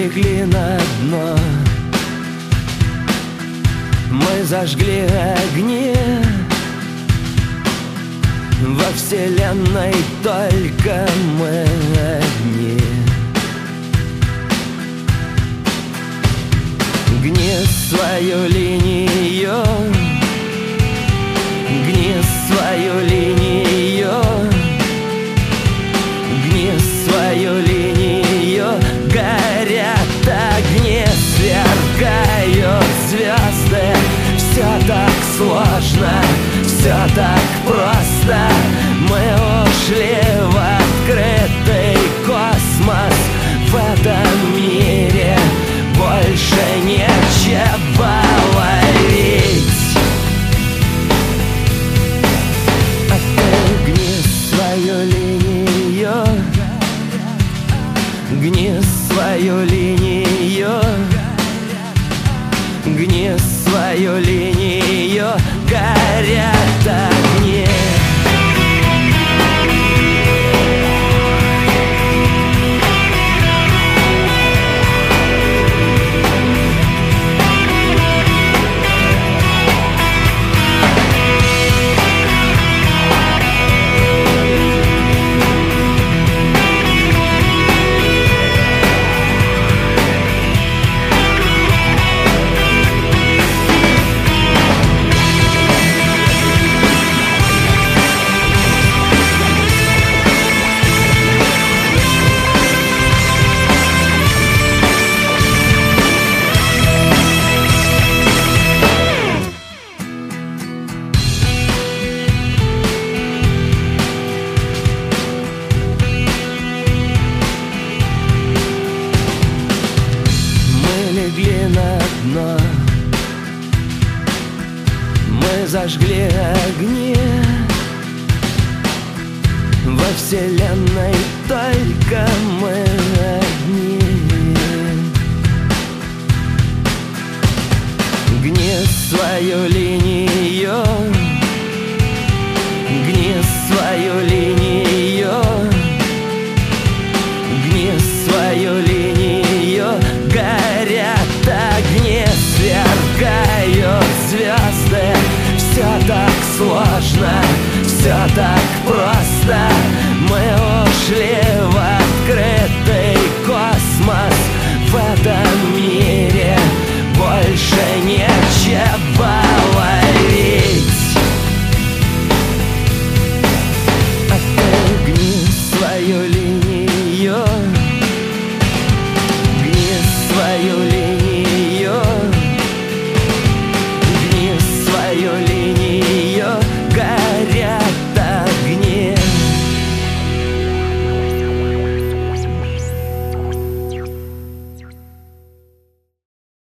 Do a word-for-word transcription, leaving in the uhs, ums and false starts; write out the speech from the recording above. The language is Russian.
легли на дно, мы зажгли огни. Во вселенной только мы одни. Гни свою линию, гни свою линию, гни свою линию. Горят огни, сверкают звезды. Все так сложно, все так просто. Мы ушли в открытый космос. В этом мире больше нечего ловить. А ты гни свою линию, гни свою линию, гни свою линию. Горят огни. Легли на дно, мы зажгли огни. Во вселенной только мы одни. Гни свою линию, гни свою линию, гни свою линию. Горят огни, сверкают звезды. Все так сложно, все так